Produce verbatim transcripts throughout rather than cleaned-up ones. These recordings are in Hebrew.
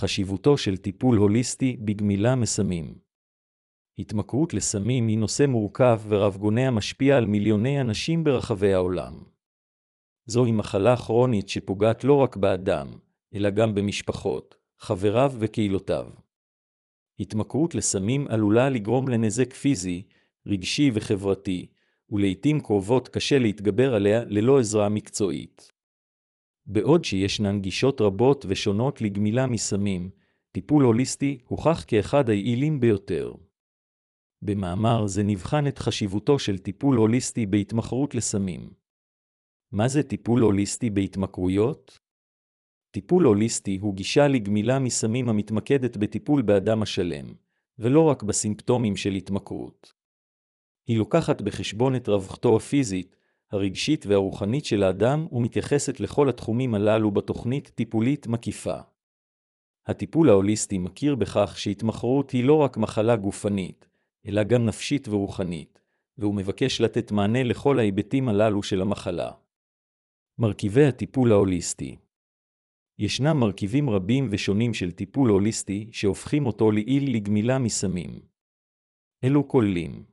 חשיבותו של טיפול הוליסטי בגמילה מסמים. התמכרות לסמים היא נושא מורכב ורב גונע משפיע על מיליוני אנשים ברחבי העולם. זוהי מחלה כרונית שפוגעת לא רק באדם, אלא גם במשפחות, חבריו וקהילותיו. התמכרות לסמים עלולה לגרום לנזק פיזי, רגשי וחברתי, ולעיתים קרובות קשה להתגבר עליה ללא עזרה מקצועית. בעוד שישנן גישות רבות ושונות לגמילה מסמים, טיפול הוליסטי הוכח כאחד היעילים ביותר. במאמר זה נבחן את חשיבותו של טיפול הוליסטי בהתמכרות לסמים. מה זה טיפול הוליסטי בהתמכרויות? טיפול הוליסטי הוא גישה לגמילה מסמים המתמקדת בטיפול באדם השלם, ולא רק בסימפטומים של התמכרות. היא לוקחת בחשבון את רווחתו הפיזית, הרגשית והרוחנית של האדם ומתייחסת לכל התחומים הללו בתוכנית טיפולית מקיפה. הטיפול ההוליסטי מכיר בכך שהתמכרות היא לא רק מחלה גופנית, אלא גם נפשית ורוחנית, והוא מבקש לתת מענה לכל ההיבטים הללו של המחלה. מרכיבי הטיפול ההוליסטי. ישנם מרכיבים רבים ושונים של טיפול הוליסטי שהופכים אותו ליעיל לגמילה מסמים. אלו כוללים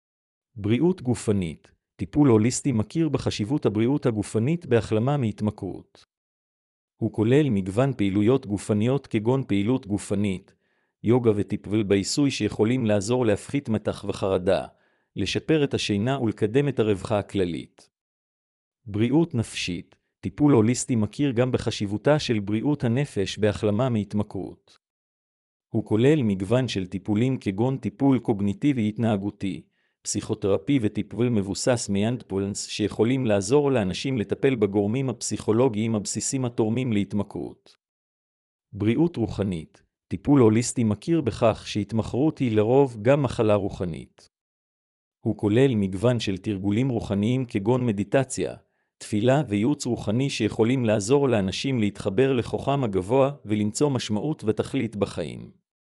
בריאות גופנית. טיפול הוליסטי מכיר בחשיבות הבריאות הגופנית בהחלמה מהתמכרות. הוא כולל מגוון פעילויות גופניות כגון פעילות גופנית, יוגה וטיפול בעיסוי שיכולים לעזור להפחית מתח וחרדה, לשפר את השינה ולקדם את הרווחה הכללית. בריאות נפשית. טיפול הוליסטי מכיר גם בחשיבותה של בריאות הנפש בהחלמה מהתמכרות. הוא כולל מגוון של טיפולים כגון טיפול קוגניטיבי התנהגותי, פסיכותרפי וטיפול מבוסס מיינדפולנס שיכולים לעזור לאנשים לטפל בגורמים הפסיכולוגיים הבסיסיים התורמים להתמכרות. בריאות רוחנית. טיפול הוליסטי מכיר בכך שהתמכרות היא לרוב גם מחלה רוחנית. הוא כולל מגוון של תרגולים רוחניים כגון מדיטציה, תפילה וייעוץ רוחני שיכולים לעזור לאנשים להתחבר לכוחם הגבוה ולמצוא משמעות ותכלית בחיים.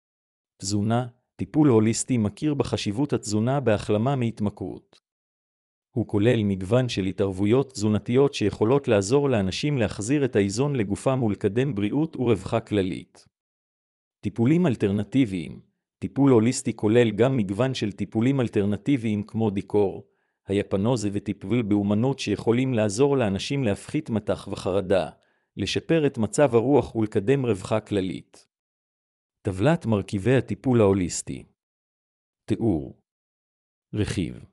תזונה. טיפול הוליסטי מכיר בחשיבות התזונה בהחלמה מהתמכרות. הוא כולל מגוון של התערבויות תזונתיות שיכולות לעזור לאנשים להחזיר את האיזון לגופם ולקדם בריאות ורווחה כללית. טיפולים אלטרנטיביים. טיפול הוליסטי כולל גם מגוון של טיפולים אלטרנטיביים כמו דיקור, היפנוזה וטיפול באומנות שיכולים לעזור לאנשים להפחית מתח וחרדה, לשפר את מצב הרוח ולקדם רווחה כללית. טבלת מרכיבי הטיפול ההוליסטי. תיאור. רכיב.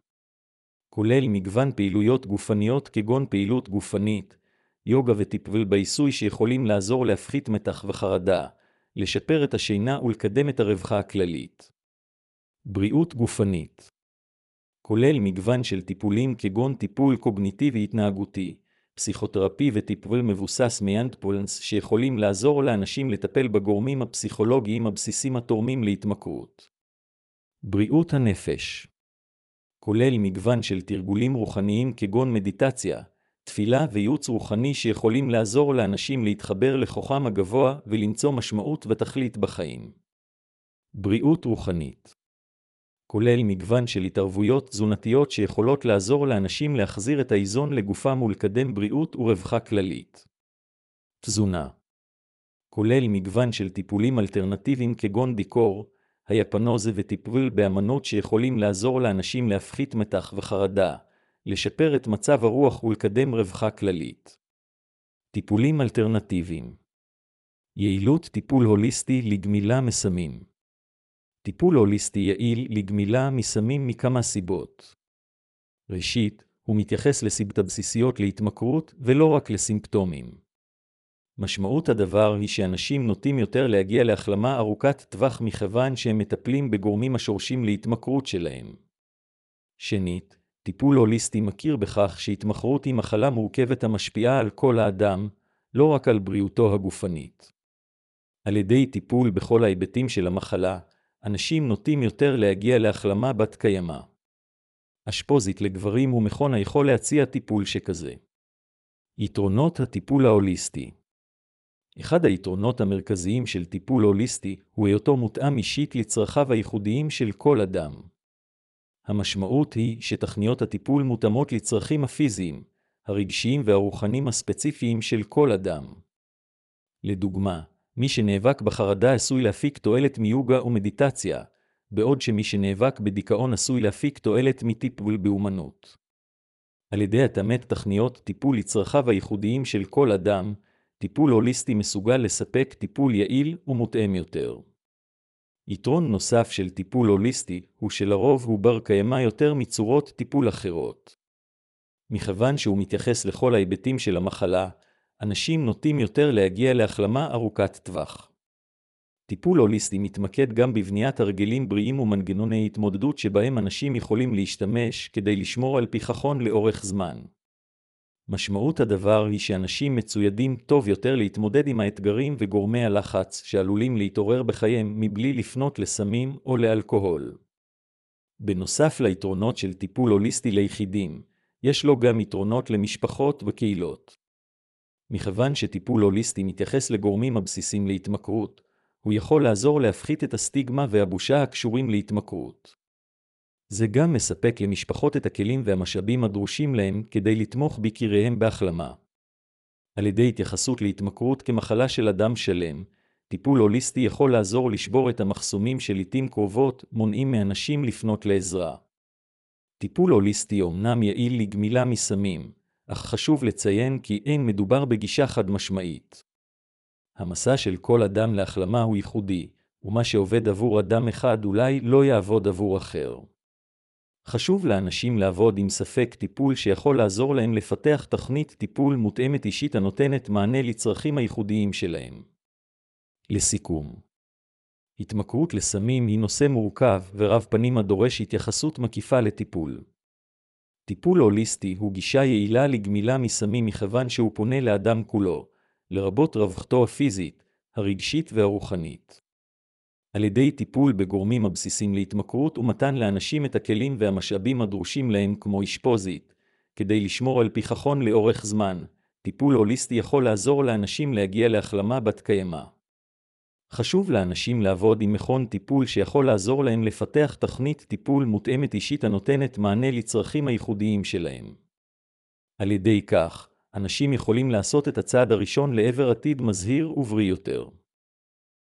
כולל מגוון פעילויות גופניות כגון פעילות גופנית, יוגה וטיפול בעיסוי שיכולים לעזור להפחית מתח וחרדה, לשפר את השינה ולקדם את הרווחה הכללית. בריאות גופנית. כולל מגוון של טיפולים כגון טיפול קוגניטיבי התנהגותי, פסיכותרפי וטיפול מבוסס מיינדפולנס שיכולים לעזור לאנשים לטפל בגורמים הפסיכולוגיים הבסיסיים התורמים להתמכרות. בריאות הנפש. כולל מגוון של תרגולים רוחניים כגון מדיטציה, תפילה וייעוץ רוחני שיכולים לעזור לאנשים להתחבר לכוחם הגבוה ולמצוא משמעות ותכלית בחיים. בריאות רוחנית. כולל מגוון של התערבויות תזונתיות שיכולות לעזור לאנשים להחזיר את האיזון לגופם ולקדם בריאות ורווחה כללית. תזונה. כולל מגוון של טיפולים אלטרנטיביים כגון דיקור, היפנוזה וטיפול באמנות שיכולים לעזור לאנשים להפחית מתח וחרדה, לשפר את מצב הרוח ולקדם רווחה כללית. טיפולים אלטרנטיביים. יעילות טיפול הוליסטי לגמילה מסמים. טיפול הוליסטי יעיל לגמילה מסמים מכמה סיבות. ראשית, הוא מתייחס לסיבות בסיסיות להתמכרות ולא רק לסימפטומים. משמעות הדבר היא שאנשים נוטים יותר להגיע להחלמה ארוכת טווח מכיוון שהם מטפלים בגורמים השורשים להתמכרות שלהם. שנית, טיפול הוליסטי מכיר בכך שהתמכרות היא מחלה מורכבת המשפיעה על כל האדם, לא רק על בריאותו הגופנית. על ידי טיפול בכל ההיבטים של המחלה, אנשים נוטים יותר להגיע להחלמה בת קיימא. אשפוזית לגברים ומכון היכול להציע טיפול שכזה. יתרונות הטיפול ההוליסטי. אחד היתרונות המרכזיים של טיפול הוליסטי הוא היותו מותאם אישית לצרכיו הייחודיים של כל אדם. המשמעות היא שתכניות הטיפול מותאמות לצרכים הפיזיים, הרגשיים והרוחניים הספציפיים של כל אדם. לדוגמה, מי שנאבק בחרדה עשוי להפיק תועלת מיוגה ומדיטציה, בעוד שמי שנאבק בדיכאון עשוי להפיק תועלת מטיפול באומנות. על ידי התאמת תכניות טיפול לצרכיו הייחודיים של כל אדם, טיפול הוליסטי מסוגל לספק טיפול יעיל ומותאם יותר. יתרון נוסף של טיפול הוליסטי הוא שלרוב הוא בר קיימא יותר מצורות טיפול אחרות. מכיוון שהוא מתייחס לכל ההיבטים של המחלה, אנשים נוטים יותר להגיע להחלמה ארוכת טווח. טיפול הוליסטי מתמקד גם בבניית הרגלים בריאים ומנגנוני התמודדות שבהם אנשים יכולים להשתמש כדי לשמור על פיכחון לאורך זמן. משמעות הדבר היא שאנשים מצוידים טוב יותר להתמודד עם האתגרים וגורמי הלחץ שעלולים להתעורר בחייהם מבלי לפנות לסמים או לאלכוהול. בנוסף ליתרונות של טיפול הוליסטי ליחידים, יש לו גם יתרונות למשפחות וקהילות. מכיוון שטיפול הוליסטי מתייחס לגורמים הבסיסים להתמכרות, הוא יכול לעזור להפחית את הסטיגמה והבושה הקשורים להתמכרות. זה גם מספק למשפחות את הכלים והמשאבים הדרושים להם כדי לתמוך ביקיריהם בהחלמה. על ידי התייחסות להתמכרות כמחלה של אדם שלם, טיפול הוליסטי יכול לעזור לשבור את המחסומים שלעיתים קרובות מונעים מאנשים לפנות לעזרה. טיפול הוליסטי אומנם יעיל לגמילה מסמים, אך חשוב לציין כי אין מדובר בגישה חד משמעית. המסע של כל אדם להחלמה הוא ייחודי, ומה שעובד עבור אדם אחד אולי לא יעבוד עבור אחר. חשוב לאנשים לעבוד עם ספק טיפול שיכול לעזור להם לפתח תוכנית טיפול מותאמת אישית הנותנת מענה לצרכים הייחודיים שלהם. לסיכום, התמכרות לסמים היא נושא מורכב ורב פנים הדורש התייחסות מקיפה לטיפול. טיפול הוליסטי הוא גישה יעילה לגמילה מסמים מכיוון שהוא פונה לאדם כולו, לרבות רווחתו הפיזית, הרגשית והרוחנית. על ידי טיפול בגורמים הבסיסים להתמכרות ומתן לאנשים את הכלים והמשאבים הדרושים להם כמו אשפוזית, כדי לשמור על פיכחון לאורך זמן, טיפול הוליסטי יכול לעזור לאנשים להגיע להחלמה בת קיימא. חשוב לאנשים לעבוד עם מכון טיפול שיכול לעזור להם לפתח תוכנית טיפול מותאמת אישית הנותנת מענה לצרכים הייחודיים שלהם. על ידי כך, אנשים יכולים לעשות את הצעד הראשון לעבר עתיד מזהיר ובריא יותר.